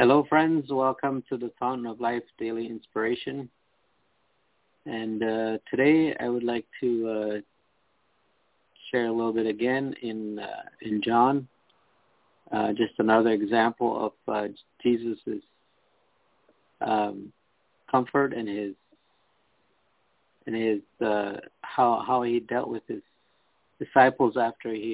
Hello, friends. Welcome to the Fountain of Life Daily Inspiration. And today I would like to share a little bit again in John, just another example of Jesus's comfort and his how he dealt with his disciples after he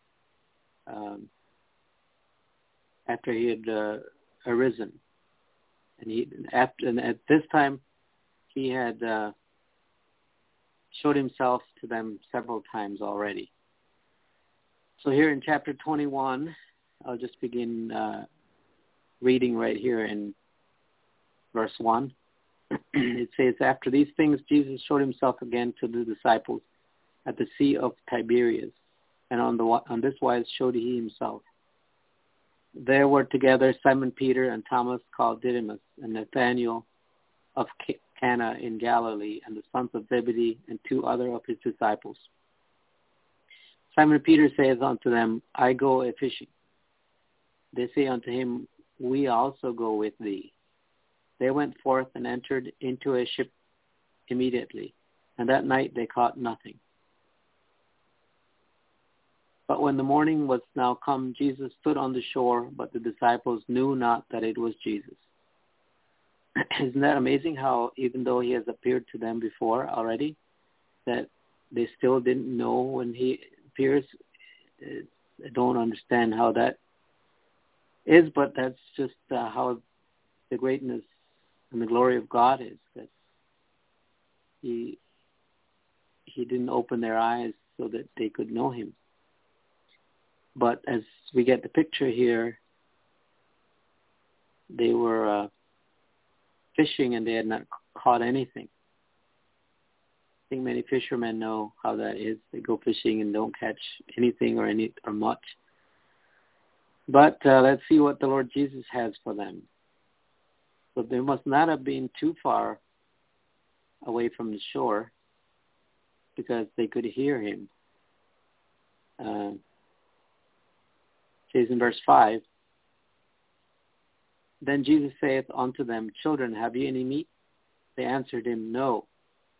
had arisen, and at this time he had showed himself to them several times already. So here in chapter 21, I'll just begin reading right here in verse 1. It says, "After these things, Jesus showed himself again to the disciples at the Sea of Tiberias, and on this wise showed he himself. There were together Simon Peter and Thomas called Didymus, and Nathanael of Cana in Galilee, and the sons of Zebedee, and two other of his disciples. Simon Peter saith unto them, I go a-fishing. They say unto him, We also go with thee. They went forth and entered into a ship immediately, and that night they caught nothing. But when the morning was now come, Jesus stood on the shore, but the disciples knew not that it was Jesus." Isn't that amazing how even though he has appeared to them before already, that they still didn't know when he appears? I don't understand how that is, but that's just how the greatness and the glory of God is, that he didn't open their eyes so that they could know him. But as we get the picture here, they were fishing and they had not caught anything. I think many fishermen know how that is. They go fishing and don't catch anything or much. But let's see what the Lord Jesus has for them. So they must not have been too far away from the shore, because they could hear him. It says in verse 5, "Then Jesus saith unto them, Children, have ye any meat? They answered him, No.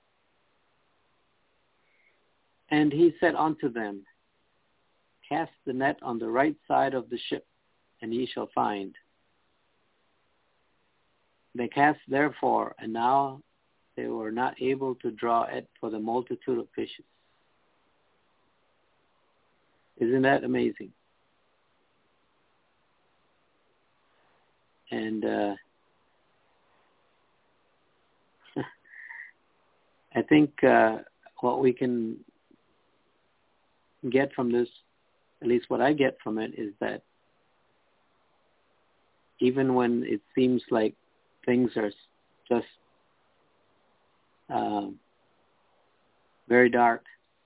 And he said unto them, Cast the net on the right side of the ship, and ye shall find. They cast therefore, and now they were not able to draw it for the multitude of fishes." Isn't that amazing? And I think what we can get from this, at least what I get from it, is that even when it seems like things are just very dark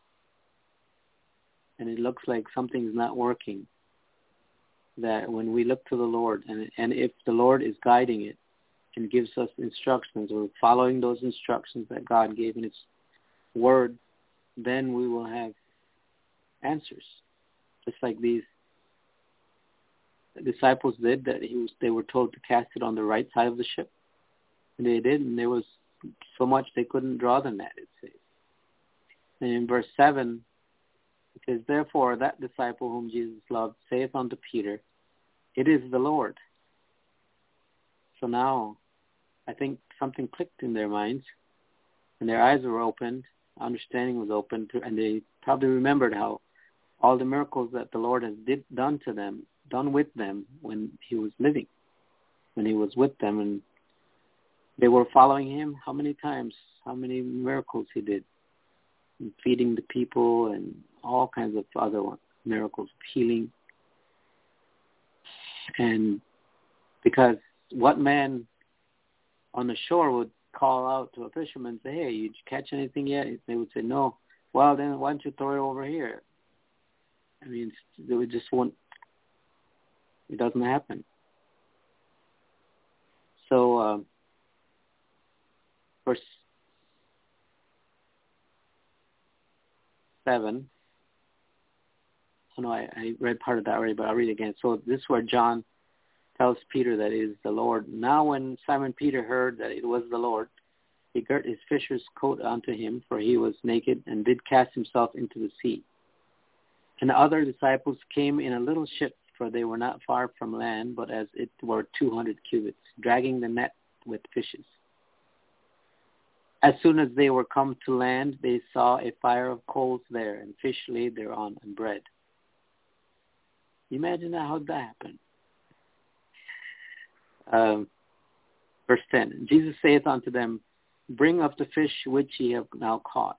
and it looks like something's not working, that when we look to the Lord, and if the Lord is guiding it and gives us instructions, or following those instructions that God gave in his word, then we will have answers. Just like these disciples did, that they were told to cast it on the right side of the ship. And they did, and there was so much they couldn't draw the net, it says. And in verse 7, it says, "Therefore that disciple whom Jesus loved saith unto Peter, It is the Lord." So now I think something clicked in their minds, and their eyes were opened, understanding was opened, and they probably remembered how all the miracles that the Lord has done with them when he was living, when he was with them, and they were following him. How many times, how many miracles he did, and feeding the people and all kinds of other miracles, healing. And because what man on the shore would call out to a fisherman and say, "Hey, did you catch anything yet?" They would say, "No." "Well, then why don't you throw it over here?" I mean, they would just won't. It doesn't happen. So, verse 7. Oh no, I read part of that already, but I'll read it again. So this is where John tells Peter that it is the Lord. Now when Simon Peter heard that it was the Lord, he girt his fisher's coat onto him, for he was naked, and did cast himself into the sea. And the other disciples came in a little ship, for they were not far from land, but as it were 200 cubits, dragging the net with fishes. As soon as they were come to land, they saw a fire of coals there, and fish laid thereon, and bread. Imagine how that happened. Verse 10, Jesus saith unto them, Bring up the fish which ye have now caught.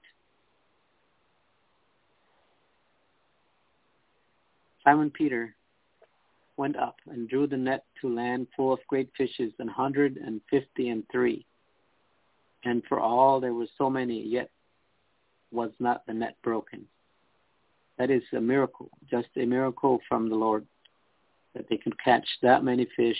Simon Peter went up and drew the net to land full of great fishes, 153. And for all there were so many, yet was not the net broken. That is a miracle, just a miracle from the Lord, that they could catch that many fish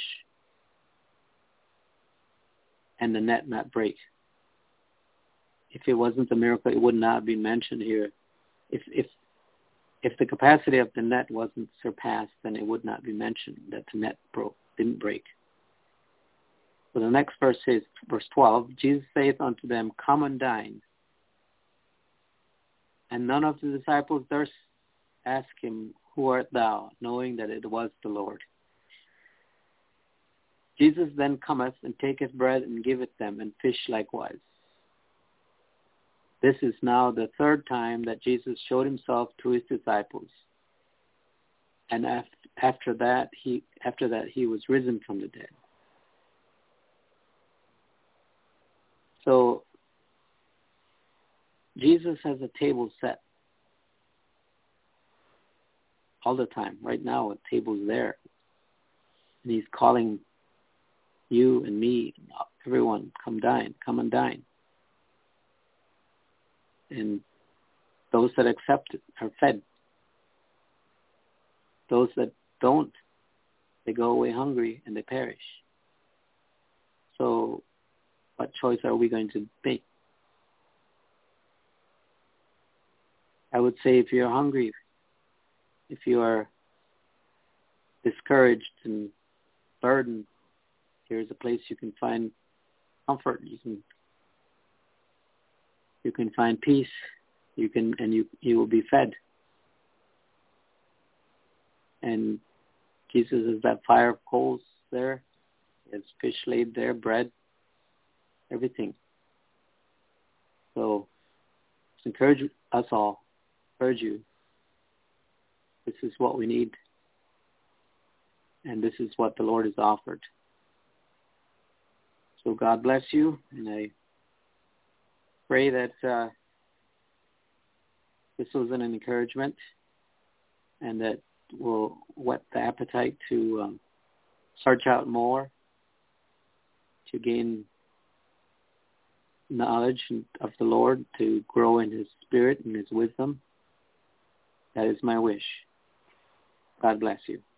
and the net not break. If it wasn't a miracle, it would not be mentioned here. If the capacity of the net wasn't surpassed, then it would not be mentioned that the net didn't break. So the next verse is verse 12. Jesus saith unto them, Come and dine. And none of the disciples durst ask him, Who art thou? Knowing that it was the Lord. Jesus then cometh and taketh bread and giveth them, and fish likewise. This is now the third time that Jesus showed himself to his disciples. And after that he was risen from the dead. So Jesus has a table set all the time. Right now, a table's there. And he's calling you and me, everyone, come and dine. And those that accept it are fed. Those that don't, they go away hungry and they perish. So what choice are we going to make? I would say if you're hungry, if you are discouraged and burdened, here's a place you can find comfort. You can find peace. You will be fed. And Jesus is that fire of coals there. There's fish laid there, bread, everything. So encourage us all. Encourage you. This is what we need. And this is what the Lord has offered. So God bless you. And I pray that this was an encouragement and that will whet the appetite to search out more, to gain knowledge of the Lord, to grow in his spirit and his wisdom. That is my wish. God bless you.